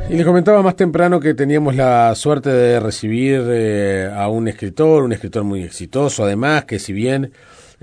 Y les comentaba más temprano que teníamos la suerte de recibir a un escritor muy exitoso, además, que si bien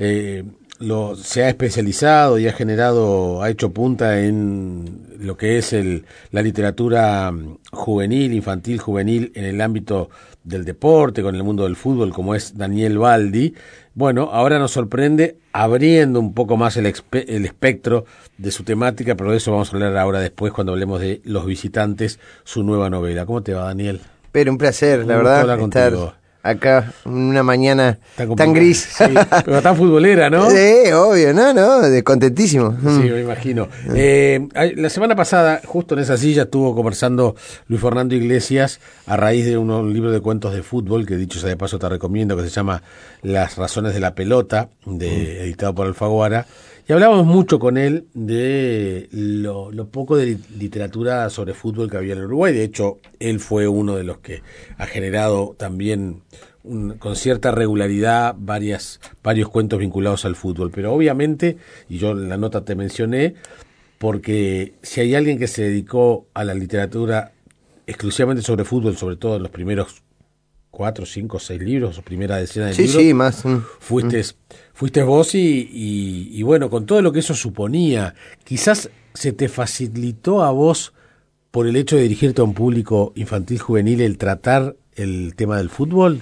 se ha especializado y ha hecho punta en lo que es la literatura infantil juvenil en el ámbito del deporte, con el mundo del fútbol, como es Daniel Baldi. Bueno, ahora nos sorprende abriendo un poco más el espectro de su temática, pero de eso vamos a hablar ahora después cuando hablemos de Los Visitantes, su nueva novela. ¿Cómo te va, Daniel? Pero un placer, la verdad, estar acá una mañana tan gris. Sí, pero tan futbolera, ¿no? Sí, obvio, contentísimo. Sí, me imagino. La semana pasada, justo en esa silla, estuvo conversando Luis Fernando Iglesias a raíz de un libro de cuentos de fútbol, que dicho sea de paso te recomiendo, que se llama Las razones de la pelota, editado por Alfaguara. Y hablábamos mucho con él de lo poco de literatura sobre fútbol que había en el Uruguay. De hecho, él fue uno de los que ha generado también con cierta regularidad varios cuentos vinculados al fútbol. Pero obviamente, y yo en la nota te mencioné, porque si hay alguien que se dedicó a la literatura exclusivamente sobre fútbol, sobre todo en los primeros 4, 5, 6 libros, o primera decena de libros. Sí, más. Fuiste vos y bueno, con todo lo que eso suponía, quizás se te facilitó a vos, por el hecho de dirigirte a un público infantil juvenil, el tratar el tema del fútbol.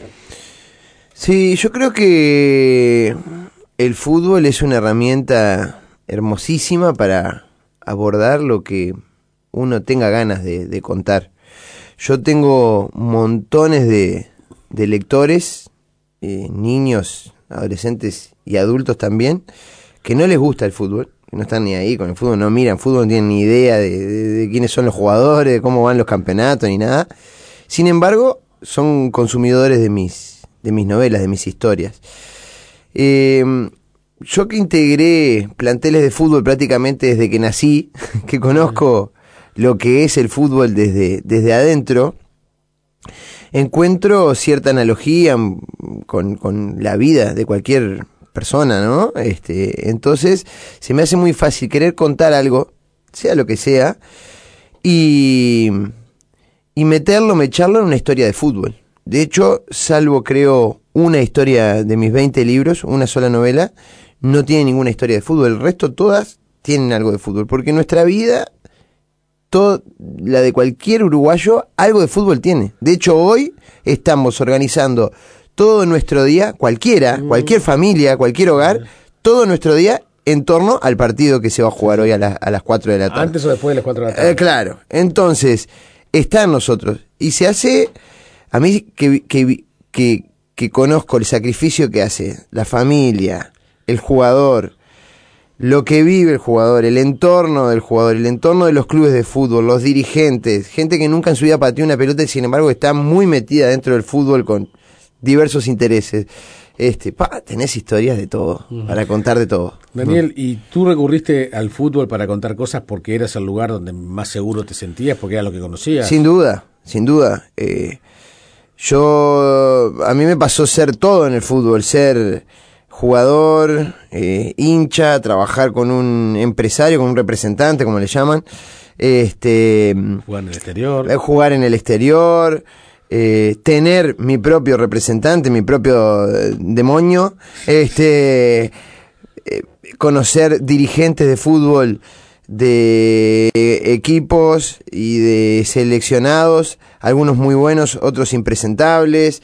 Sí, yo creo que el fútbol es una herramienta hermosísima para abordar lo que uno tenga ganas de contar. Yo tengo montones de lectores, niños, adolescentes y adultos también, que no les gusta el fútbol, que no están ni ahí con el fútbol, no miran fútbol, no tienen ni idea de quiénes son los jugadores, de cómo van los campeonatos, ni nada. Sin embargo, son consumidores de mis novelas, de mis historias. Yo que integré planteles de fútbol prácticamente desde que nací, que conozco lo que es el fútbol desde adentro, encuentro cierta analogía con la vida de cualquier persona, ¿no? Entonces, se me hace muy fácil querer contar algo, sea lo que sea, y mecharlo en una historia de fútbol. De hecho, salvo creo una historia de mis 20 libros, una sola novela, no tiene ninguna historia de fútbol. El resto todas tienen algo de fútbol, porque nuestra vida, la de cualquier uruguayo, algo de fútbol tiene. De hecho, hoy estamos organizando todo nuestro día, cualquier familia, cualquier hogar, todo nuestro día en torno al partido que se va a jugar hoy a las 4 de la tarde. ¿Antes o después de las 4 de la tarde? Claro. Entonces, está en nosotros. Y se hace, a mí que conozco el sacrificio que hace la familia, el jugador, lo que vive el jugador, el entorno del jugador, el entorno de los clubes de fútbol, los dirigentes, gente que nunca en su vida pateó una pelota y sin embargo está muy metida dentro del fútbol con diversos intereses. Tenés historias de todo, para contar de todo. Daniel, ¿y tú recurriste al fútbol para contar cosas porque eras el lugar donde más seguro te sentías, porque era lo que conocías? Sin duda. A mí me pasó ser todo en el fútbol, ser jugador, hincha, trabajar con un empresario, con un representante, como le llaman, jugar en el exterior, tener mi propio representante, mi propio demonio, conocer dirigentes de fútbol de equipos y de seleccionados, algunos muy buenos, otros impresentables,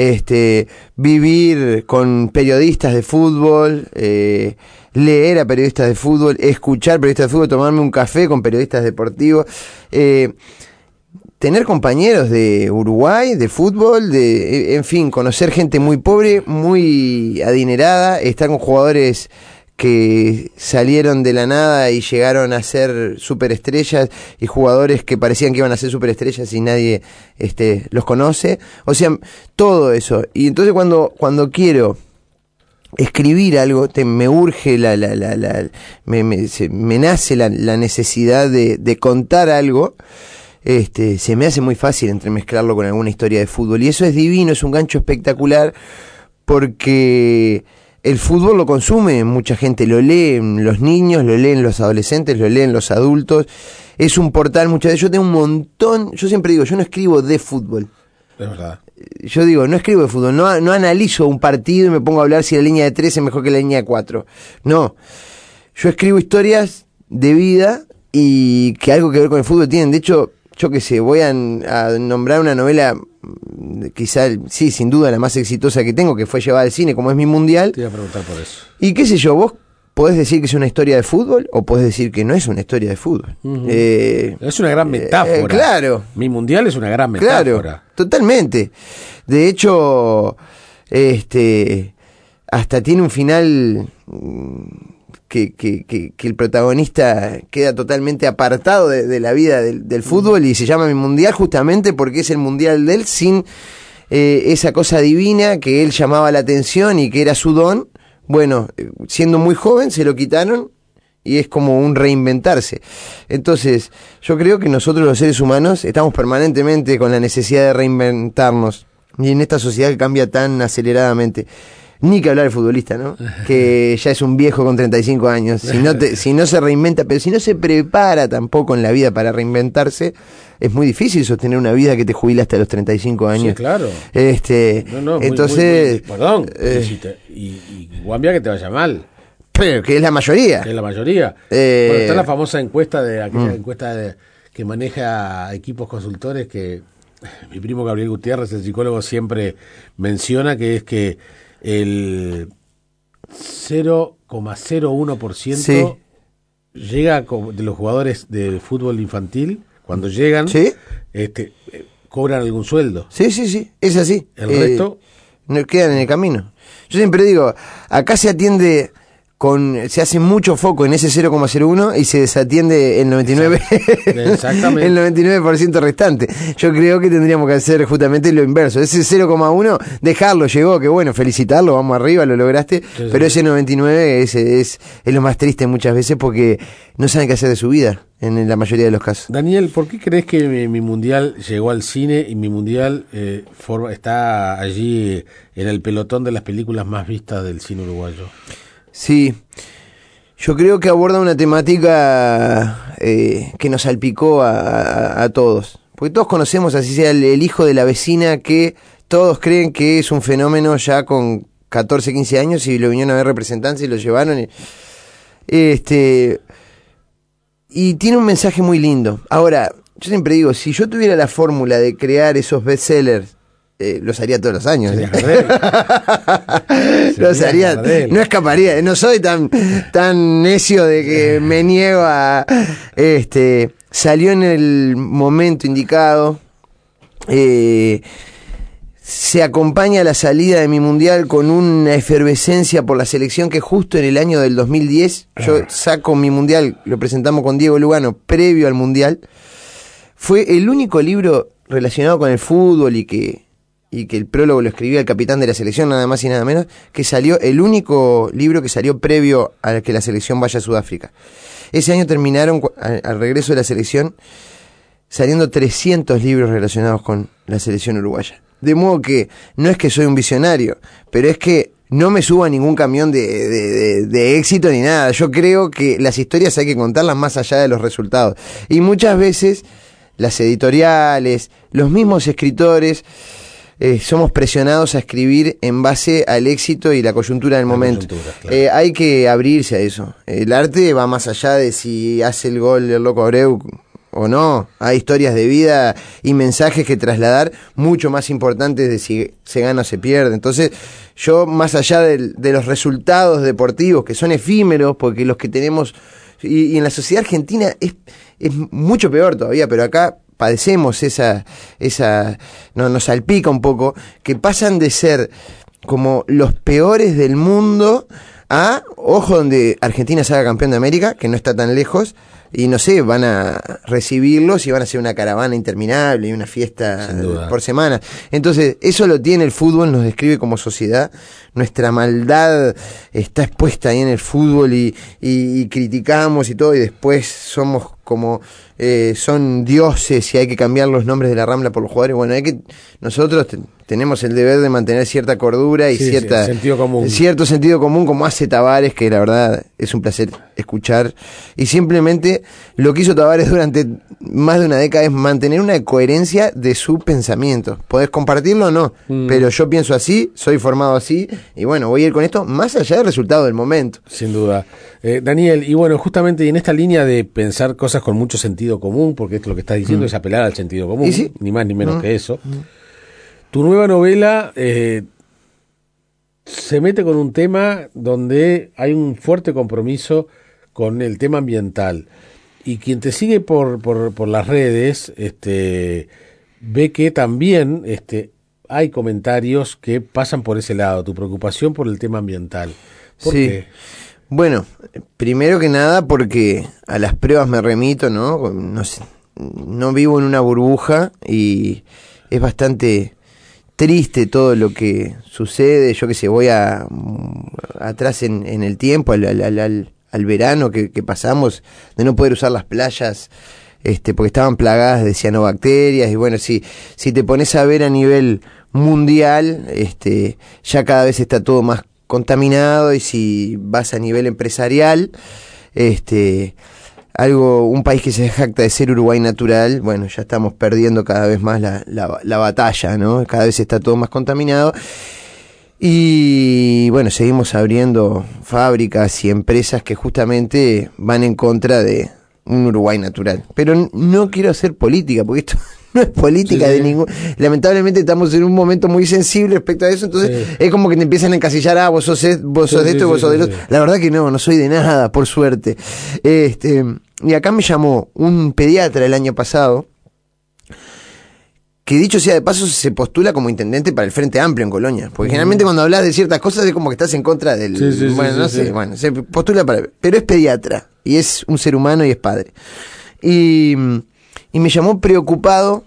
vivir con periodistas de fútbol, leer a periodistas de fútbol, escuchar periodistas de fútbol, tomarme un café con periodistas deportivos, tener compañeros de Uruguay, de fútbol, en fin, conocer gente muy pobre, muy adinerada, estar con jugadores que salieron de la nada y llegaron a ser superestrellas, y jugadores que parecían que iban a ser superestrellas y nadie los conoce. O sea, todo eso. Y entonces cuando quiero escribir algo, me urge me nace la necesidad de contar algo. Se me hace muy fácil entremezclarlo con alguna historia de fútbol, y eso es divino, es un gancho espectacular, porque el fútbol lo consume mucha gente, lo leen los niños, lo leen los adolescentes, lo leen los adultos, es un portal muchas veces. Yo tengo un montón, yo siempre digo, yo no escribo de fútbol. Es verdad. Yo digo, no escribo de fútbol, no analizo un partido y me pongo a hablar si la línea de 3 es mejor que la línea de 4. No, yo escribo historias de vida y que algo que ver con el fútbol tienen. De hecho, yo qué sé, voy a nombrar una novela, quizá, sí, sin duda la más exitosa que tengo, que fue llevada al cine, como es Mi Mundial. Te iba a preguntar por eso. Y qué sé yo, vos podés decir que es una historia de fútbol o podés decir que no es una historia de fútbol. Es una gran metáfora. Claro. Mi Mundial es una gran metáfora. Claro, totalmente. De hecho, hasta tiene un final que el protagonista queda totalmente apartado de la vida del fútbol y se llama Mi Mundial justamente porque es el mundial de él sin esa cosa divina que él llamaba la atención y que era su don. Bueno, siendo muy joven se lo quitaron y es como un reinventarse. Entonces, yo creo que nosotros los seres humanos estamos permanentemente con la necesidad de reinventarnos. Y en esta sociedad que cambia tan aceleradamente. Ni que hablar del futbolista, ¿no? Que ya es un viejo con 35 años. Si no se reinventa, pero si no se prepara tampoco en la vida para reinventarse, es muy difícil sostener una vida que te jubila hasta los 35 años. Sí, claro. Entonces... perdón. Y Guambia que te vaya mal. Pero que es la mayoría. Que es la mayoría. Bueno, está la famosa encuesta que maneja equipos consultores que mi primo Gabriel Gutiérrez, el psicólogo, siempre menciona, que es que el 0,01% llega de los jugadores de fútbol infantil, cuando llegan, cobran algún sueldo. Sí, es así. El resto no quedan en el camino. Yo siempre digo, acá se atiende se hace mucho foco en ese 0,01 y se desatiende el 99%, exactamente. el 99% restante. Yo creo que tendríamos que hacer justamente lo inverso. Ese 0,1, dejarlo, llegó, que bueno, felicitarlo, vamos arriba, lo lograste, pero ese 99 es lo más triste muchas veces porque no saben qué hacer de su vida, en la mayoría de los casos. Daniel, ¿por qué crees que Mi Mundial llegó al cine y Mi Mundial está allí en el pelotón de las películas más vistas del cine uruguayo? Sí, yo creo que aborda una temática que nos salpicó a todos. Porque todos conocemos, así sea el hijo de la vecina, que todos creen que es un fenómeno ya con 14, 15 años y lo vinieron a ver representantes y lo llevaron. Y tiene un mensaje muy lindo. Ahora, yo siempre digo, si yo tuviera la fórmula de crear esos bestsellers, los haría todos los años. Los haría, no escaparía. No soy tan necio de que me niego a... Salió en el momento indicado. Se acompaña la salida de Mi Mundial con una efervescencia por la selección que justo en el año del 2010, yo saco Mi Mundial, lo presentamos con Diego Lugano previo al Mundial. Fue el único libro relacionado con el fútbol y que el prólogo lo escribía el capitán de la selección, nada más y nada menos, que salió, el único libro que salió previo a que la selección vaya a Sudáfrica. Ese año terminaron, al regreso de la selección, saliendo 300 libros relacionados con la selección uruguaya. De modo que, no es que soy un visionario, pero es que no me subo a ningún camión de éxito ni nada. Yo creo que las historias hay que contarlas más allá de los resultados. Y muchas veces, las editoriales, los mismos escritores... somos presionados a escribir en base al éxito y la coyuntura del momento. Claro. Hay que abrirse a eso. El arte va más allá de si hace el gol el Loco Abreu o no. Hay historias de vida y mensajes que trasladar mucho más importantes de si se gana o se pierde. Entonces, yo más allá de los resultados deportivos, que son efímeros, porque los que tenemos... Y en la sociedad argentina es mucho peor todavía, pero acá... padecemos nos salpica un poco, que pasan de ser como los peores del mundo a, ojo, donde Argentina salga campeón de América, que no está tan lejos, y no sé, van a recibirlos y van a hacer una caravana interminable y una fiesta por semana. Entonces, eso lo tiene el fútbol, nos describe como sociedad, nuestra maldad está expuesta ahí en el fútbol y criticamos y todo, y después somos como son dioses y hay que cambiar los nombres de la Rambla por los jugadores. Bueno, nosotros tenemos el deber de mantener cierta cordura y sentido común. Cierto sentido común, como hace Tavares, que la verdad es un placer escuchar. Y simplemente lo que hizo Tavares durante más de una década es mantener una coherencia de su pensamiento. ¿Podés compartirlo o no? Pero yo pienso así, soy formado así, y bueno, voy a ir con esto más allá del resultado del momento. Sin duda. Daniel, y bueno, justamente en esta línea de pensar cosas con mucho sentido común, porque esto lo que estás diciendo es apelar al sentido común, sí, ni más ni menos que eso. Tu nueva novela se mete con un tema donde hay un fuerte compromiso con el tema ambiental. Y quien te sigue por las redes ve que también hay comentarios que pasan por ese lado, tu preocupación por el tema ambiental. ¿Por qué? Bueno, primero que nada porque a las pruebas me remito, ¿no? No vivo en una burbuja y es bastante triste todo lo que sucede. Yo que sé, voy atrás en el tiempo, al verano que pasamos, de no poder usar las playas porque estaban plagadas de cianobacterias. Y bueno, si te pones a ver a nivel mundial, ya cada vez está todo más contaminado. Y si vas a nivel empresarial, un país que se jacta de ser Uruguay natural, bueno, ya estamos perdiendo cada vez más la batalla, ¿no? Cada vez está todo más contaminado. Y bueno, seguimos abriendo fábricas y empresas que justamente van en contra de un Uruguay natural. Pero no quiero hacer política, porque esto no es política de ningún... Lamentablemente estamos en un momento muy sensible respecto a eso, entonces es como que te empiezan a encasillar, vos sos de esto y vos sos de otro. La verdad que no soy de nada, por suerte. Y acá me llamó un pediatra el año pasado, que dicho sea de paso se postula como intendente para el Frente Amplio en Colonia, porque generalmente cuando hablas de ciertas cosas es como que estás en contra del... se postula pero es pediatra, y es un ser humano y es padre. Y me llamó preocupado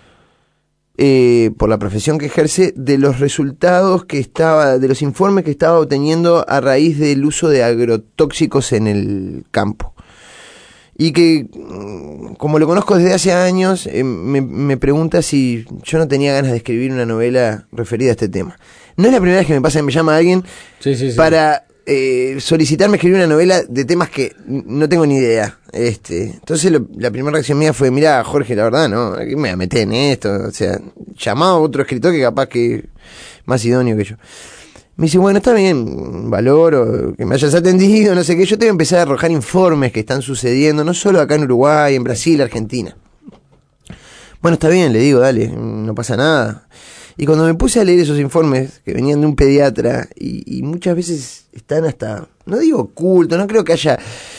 por la profesión que ejerce, de los resultados de los informes que estaba obteniendo a raíz del uso de agrotóxicos en el campo. Y que, como lo conozco desde hace años, me pregunta si yo no tenía ganas de escribir una novela referida a este tema. No es la primera vez que me pasa que me llama alguien para solicitarme escribir una novela de temas que no tengo ni idea. Entonces la primera reacción mía fue, mirá, Jorge, la verdad, no, ¿qué me voy a meter en esto? O sea, llamado a otro escritor que capaz que más idóneo que yo. Me dice, bueno, está bien, valoro que me hayas atendido, no sé qué. Yo te voy a empezar a arrojar informes que están sucediendo, no solo acá en Uruguay, en Brasil, Argentina. Bueno, está bien, le digo, dale, no pasa nada. Y cuando me puse a leer esos informes que venían de un pediatra, y muchas veces están hasta, no digo ocultos, no creo que haya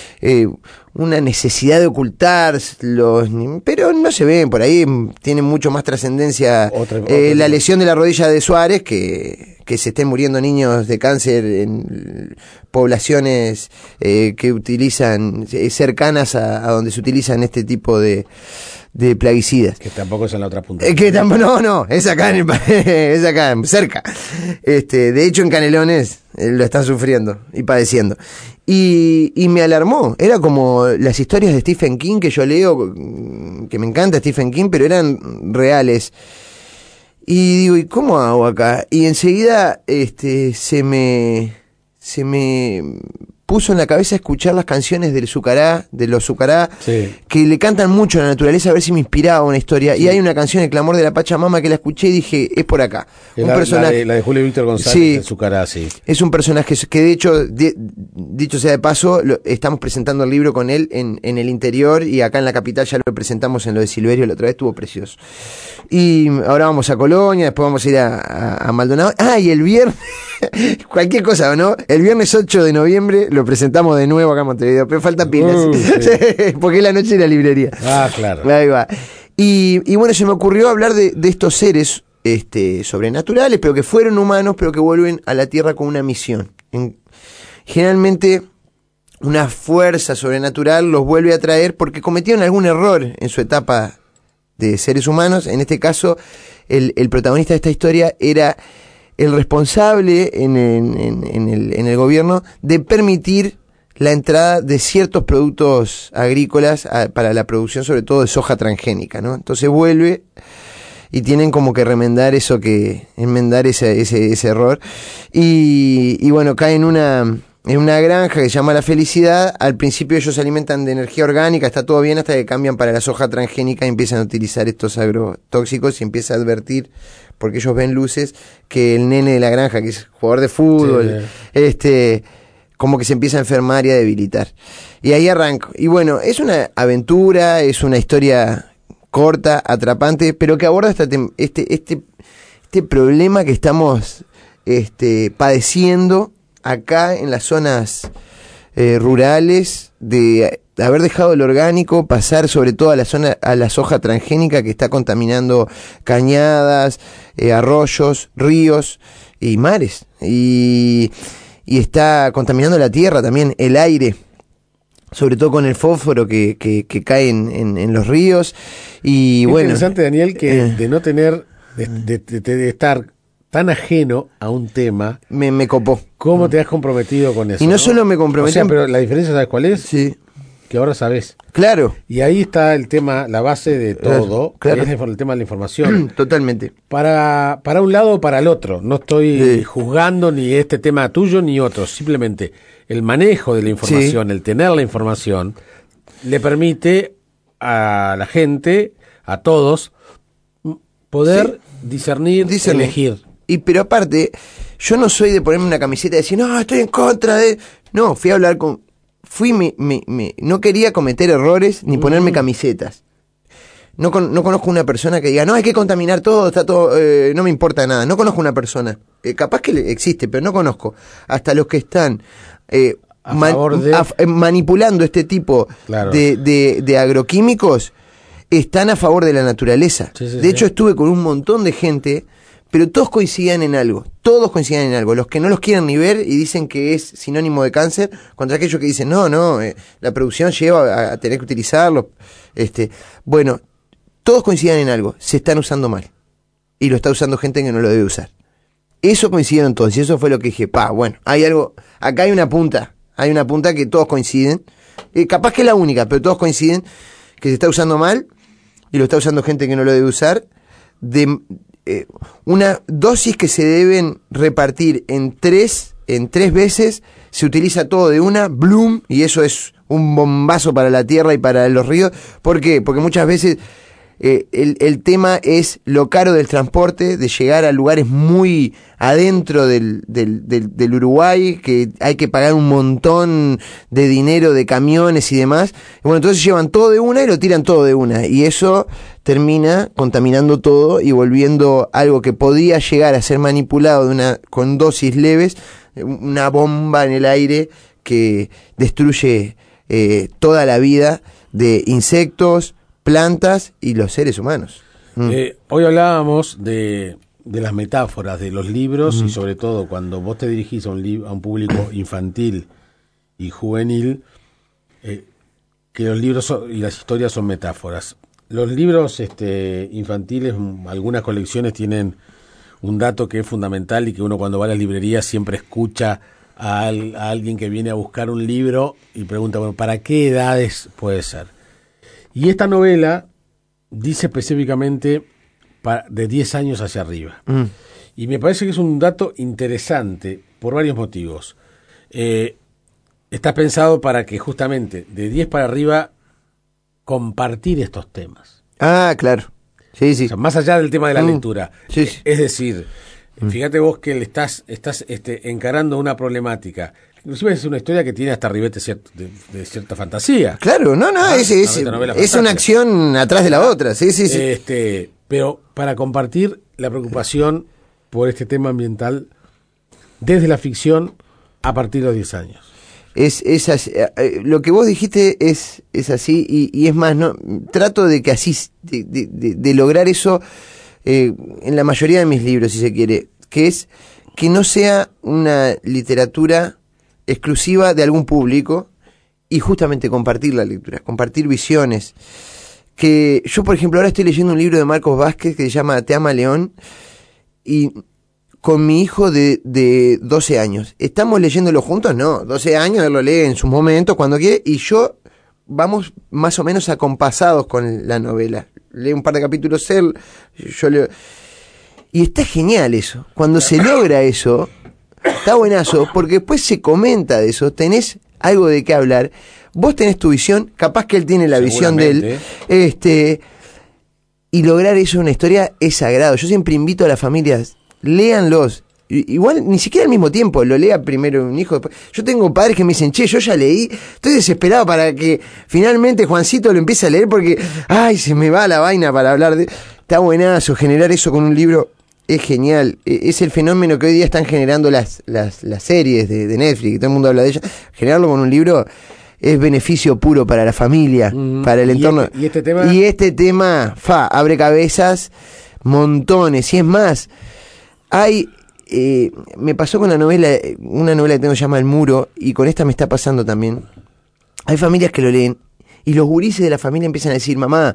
una necesidad de ocultarlos, pero no se ven por ahí, tienen mucho más trascendencia la lesión de la rodilla de Suárez, que se estén muriendo niños de cáncer en poblaciones que utilizan, cercanas a donde se utilizan este tipo de plaguicidas. Que tampoco es en la otra punta. No, es acá, es acá, cerca. De hecho, en Canelones lo están sufriendo y padeciendo. Y me alarmó. Era como las historias de Stephen King que yo leo, que me encanta Stephen King, pero eran reales. Y digo, ¿y cómo hago acá? Y enseguida se me puso en la cabeza escuchar las canciones de los Zucará, que le cantan mucho a la naturaleza, a ver si me inspiraba una historia. Y hay una canción, El Clamor de la Pachamama, que la escuché y dije, es por acá. La de Julio Víctor González, de Zucará, es un personaje que de hecho, dicho sea de paso, estamos presentando el libro con él en el interior, y acá en la capital ya lo presentamos en lo de Silverio, la otra vez estuvo precioso. Y ahora vamos a Colonia, después vamos a ir a Maldonado. Y el viernes, cualquier cosa, ¿no? El viernes 8 de noviembre lo presentamos de nuevo acá en Montevideo, pero falta pilas, porque es la noche de la librería. Claro. Ahí va. Y bueno, se me ocurrió hablar de estos seres sobrenaturales, pero que fueron humanos, pero que vuelven a la Tierra con una misión. Generalmente una fuerza sobrenatural los vuelve a traer porque cometieron algún error en su etapa de seres humanos. En este caso, el protagonista de esta historia era el responsable en el gobierno de permitir la entrada de ciertos productos agrícolas para la producción, sobre todo de soja transgénica, ¿no? Entonces vuelve y tienen como que enmendar ese error. Y bueno, cae en una granja que se llama La Felicidad. Al principio ellos se alimentan de energía orgánica, está todo bien, hasta que cambian para la soja transgénica y empiezan a utilizar estos agrotóxicos y empieza a advertir, porque ellos ven luces, que el nene de la granja, que es jugador de fútbol, como que se empieza a enfermar y a debilitar. Y ahí arranco. Y bueno, es una aventura, es una historia corta, atrapante, pero que aborda este problema que estamos padeciendo acá en las zonas rurales, de haber dejado el orgánico, pasar sobre todo a la soja transgénica que está contaminando cañadas, arroyos, ríos y mares, y está contaminando la tierra también, el aire, sobre todo con el fósforo que cae en los ríos. Y es bueno, interesante, Daniel, que de no tener, de estar tan ajeno a un tema, me copó. ¿Cómo te has comprometido con eso? Y no solo me comprometí, o sea, pero la diferencia, ¿sabes cuál es? Sí. Que ahora sabes. Claro. Y ahí está el tema, la base de todo, claro. Es el tema de la información. Totalmente. Para un lado o para el otro. No estoy juzgando ni este tema tuyo ni otro. Simplemente el manejo de la información, el tener la información, le permite a la gente, a todos, poder discernir, elegir. Pero aparte, yo no soy de ponerme una camiseta y decir, no, estoy en contra de... No, fui a hablar con... no quería cometer errores ni ponerme camisetas. No conozco una persona que diga, no, hay que contaminar todo, está todo, no me importa nada. No conozco una persona. Capaz que existe, pero no conozco. Hasta los que están manipulando este tipo de agroquímicos están a favor de la naturaleza. De hecho, estuve con un montón de gente, pero todos coincidían en algo. Los que no los quieren ni ver y dicen que es sinónimo de cáncer, contra aquellos que dicen, no, la producción lleva a tener que utilizarlo. Bueno, todos coincidían en algo, se están usando mal. Y lo está usando gente que no lo debe usar. Eso coincidieron todos, y eso fue lo que dije, bueno, hay algo, acá hay una punta que todos coinciden, capaz que es la única, pero todos coinciden que se está usando mal, y lo está usando gente que no lo debe usar, de una dosis que se deben repartir en tres veces, se utiliza todo de una, bloom, y eso es un bombazo para la tierra y para los ríos. ¿Por qué? Porque muchas veces el tema es lo caro del transporte, de llegar a lugares muy adentro del Uruguay, que hay que pagar un montón de dinero de camiones y demás. Y bueno, entonces llevan todo de una y lo tiran todo de una, y eso termina contaminando todo y volviendo algo que podía llegar a ser manipulado con dosis leves, una bomba en el aire que destruye toda la vida de insectos, plantas y los seres humanos. Hoy hablábamos de las metáforas de los libros y sobre todo cuando vos te dirigís a un público infantil y juvenil, que los libros y las historias son metáforas. Los libros infantiles, algunas colecciones tienen un dato que es fundamental y que uno cuando va a las librerías siempre escucha a alguien que viene a buscar un libro y pregunta, bueno, ¿para qué edades puede ser? Y esta novela dice específicamente de 10 años hacia arriba. Y me parece que es un dato interesante por varios motivos. Está pensado para que justamente de 10 para arriba compartir estos temas. Ah, claro. Sí, sí. O sea, más allá del tema de la lectura. Sí, sí. Es decir, fíjate vos que le estás encarando una problemática. Inclusive es una historia que tiene hasta ribete de cierta fantasía. Claro, es una acción atrás de la otra, sí. Pero para compartir la preocupación por este tema ambiental desde la ficción a partir de los 10 años. Es así, lo que vos dijiste es así, y es más, no trato de que así, de lograr eso en la mayoría de mis libros, si se quiere, que es que no sea una literatura exclusiva de algún público, y justamente compartir la lectura, compartir visiones. Que yo, por ejemplo, ahora estoy leyendo un libro de Marcos Vázquez que se llama Te ama León, y con mi hijo de 12 años. ¿Estamos leyéndolo juntos? No, 12 años, él lo lee en sus momentos, cuando quiere, y yo vamos más o menos acompasados con la novela. lee un par de capítulos él, yo leo. Y está genial eso. Cuando se logra eso, está buenazo, porque después se comenta de eso, tenés algo de qué hablar, vos tenés tu visión, capaz que él tiene la visión de él, y lograr eso en una historia es sagrado. Yo siempre invito a las familias, léanlos. Igual, ni siquiera al mismo tiempo, lo lea primero un hijo. Después. Yo tengo padres que me dicen, che, yo ya leí, estoy desesperado para que finalmente Juancito lo empiece a leer porque, ay, se me va la vaina para hablar de... Está buenazo, generar eso con un libro es genial. Es el fenómeno que hoy día están generando las series de Netflix, todo el mundo habla de ellas. Generarlo con un libro es beneficio puro para la familia, para el entorno. ¿Y este tema? Y este tema, abre cabezas, montones. Y es más, hay... me pasó con una novela que tengo que se llama El Muro, y con esta me está pasando también. Hay familias que lo leen y los gurises de la familia empiezan a decir, mamá,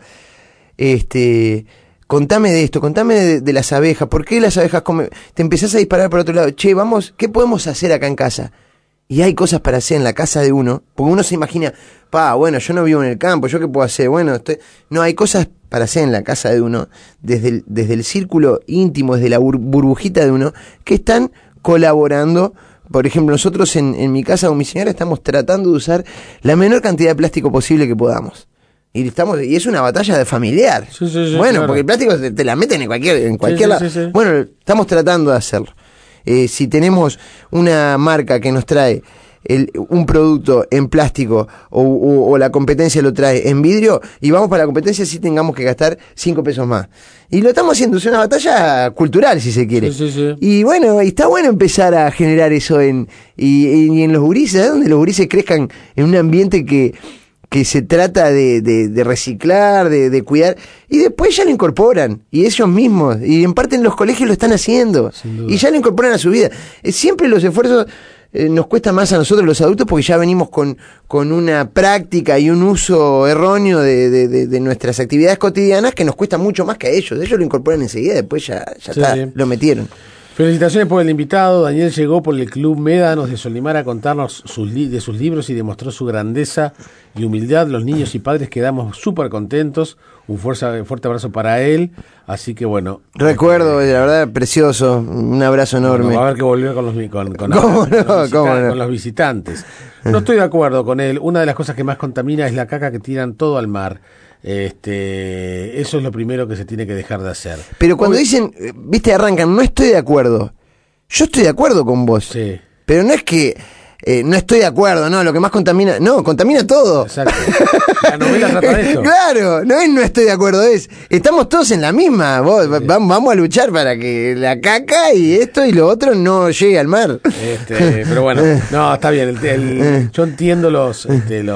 contame de esto, contame de las abejas, ¿por qué las abejas comen? Te empezás a disparar por otro lado, che, vamos, ¿qué podemos hacer acá en casa? Y hay cosas para hacer en la casa de uno, porque uno se imagina, bueno, yo no vivo en el campo, ¿yo qué puedo hacer? Bueno, no, hay cosas para hacer en la casa de uno, desde el círculo íntimo, desde la burbujita de uno, que están colaborando. Por ejemplo, nosotros en mi casa con mi señora estamos tratando de usar la menor cantidad de plástico posible que podamos. Y es una batalla de familiar. Sí, bueno, claro. porque el plástico te la meten en cualquier lado. Sí. Bueno, estamos tratando de hacerlo. Si tenemos una marca que nos trae un producto en plástico o la competencia lo trae en vidrio y vamos para la competencia, si tengamos que gastar 5 pesos más. Y lo estamos haciendo, es una batalla cultural, si se quiere. Sí. Y bueno, está bueno empezar a generar eso y en los gurises, ¿sabes? Donde los gurises crezcan en un ambiente que se trata de reciclar, de cuidar, y después ya lo incorporan, y ellos mismos, y en parte en los colegios lo están haciendo, y ya lo incorporan a su vida. Siempre los esfuerzos nos cuesta más a nosotros los adultos porque ya venimos con una práctica y un uso erróneo de nuestras actividades cotidianas que nos cuesta mucho más que a ellos. Ellos lo incorporan enseguida, después ya está, lo metieron. Felicitaciones por el invitado. Daniel llegó por el Club Médanos de Solimar a contarnos de sus libros y demostró su grandeza y humildad. Los niños y padres quedamos súper contentos. Un fuerte abrazo para él. Así que bueno. Recuerdo, la verdad, precioso. Un abrazo enorme. Bueno, va a haber que volver con los visitantes. No estoy de acuerdo con él. Una de las cosas que más contamina es la caca que tiran todo al mar. Eso es lo primero que se tiene que dejar de hacer. Pero cuando dicen, viste, arrancan, no estoy de acuerdo. Yo estoy de acuerdo con vos. Sí. Pero no es que no estoy de acuerdo, no, lo que más contamina, no, contamina todo. Exacto. La novela trata de eso. Claro, no estoy de acuerdo, estamos todos en la misma, vamos a luchar para que la caca y esto y lo otro no llegue al mar. Pero bueno, no, está bien, yo entiendo los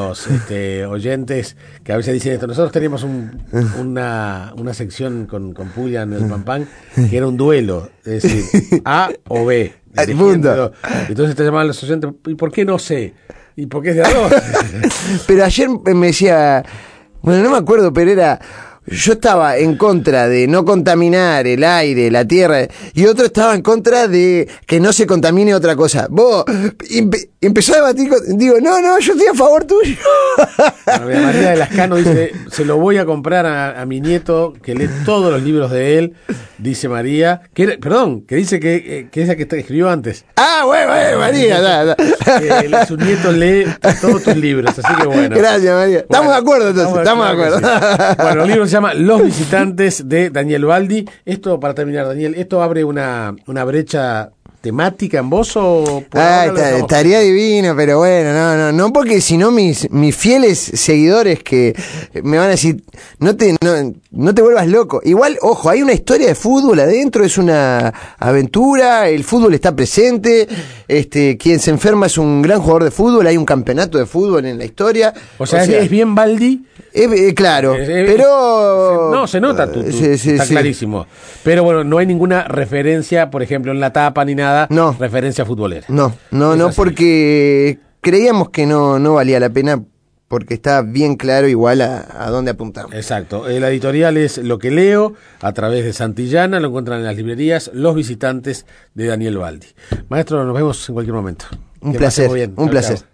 oyentes que a veces dicen esto. Nosotros teníamos una sección con Puglia en el Pampán que era un duelo, es decir, A o B. Entonces te llamaban los oyentes, ¿y por qué no sé? ¿Y por qué es de a dos? Pero ayer me decía, bueno, no me acuerdo, pero yo estaba en contra de no contaminar el aire, la tierra, y otro estaba en contra de que no se contamine otra cosa. Vos empezó a debatir, digo, no, yo estoy a favor tuyo. Bueno, María de Lascano dice, se lo voy a comprar a mi nieto, que lee todos los libros de él, dice María, que dice que es la que escribió antes. Bueno, María, su nieto lee todos tus libros, así que bueno. Gracias, María. Estamos de acuerdo entonces, estamos de acuerdo. Sí. Bueno, el libro se llama Los Visitantes, de Daniel Baldi. Esto, para terminar, Daniel, ¿esto abre una brecha temática en vos o...? Estaría divino, pero bueno, no porque si no mis fieles seguidores que me van a decir, no te vuelvas loco. Igual, ojo, hay una historia de fútbol adentro, es una aventura, el fútbol está presente, quien se enferma es un gran jugador de fútbol, hay un campeonato de fútbol en la historia. O sea es bien Baldi. Claro, pero... No, se nota, está clarísimo. Pero bueno, no hay ninguna referencia, por ejemplo, en la tapa ni nada, referencia futbolera. No, porque creíamos que no valía la pena, porque está bien claro igual a dónde apuntamos. Exacto. La editorial es Lo que leo, a través de Santillana, lo encuentran en las librerías, Los Visitantes, de Daniel Baldi. Maestro, nos vemos en cualquier momento. Un placer.